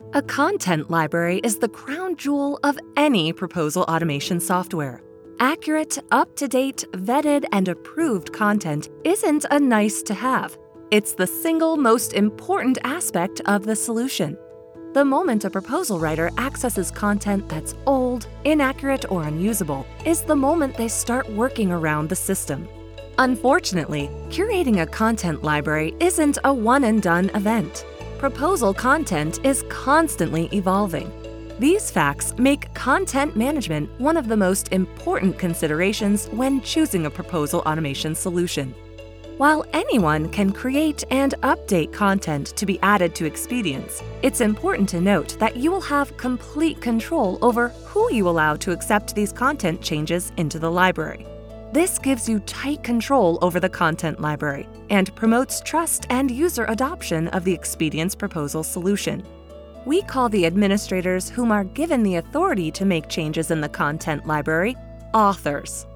A content library is the crown jewel of any proposal automation software. Accurate, up-to-date, vetted, and approved content isn't a nice-to-have. It's the single most important aspect of the solution. The moment a proposal writer accesses content that's old, inaccurate, or unusable is the moment they start working around the system. Unfortunately, curating a content library isn't a one-and-done event. Proposal content is constantly evolving. These facts make content management one of the most important considerations when choosing a proposal automation solution. While anyone can create and update content to be added to Expedience, it's important to note that you will have complete control over who you allow to accept these content changes into the library. This gives you tight control over the content library and promotes trust and user adoption of the Expedience proposal solution. We call the administrators whom are given the authority to make changes in the content library authors.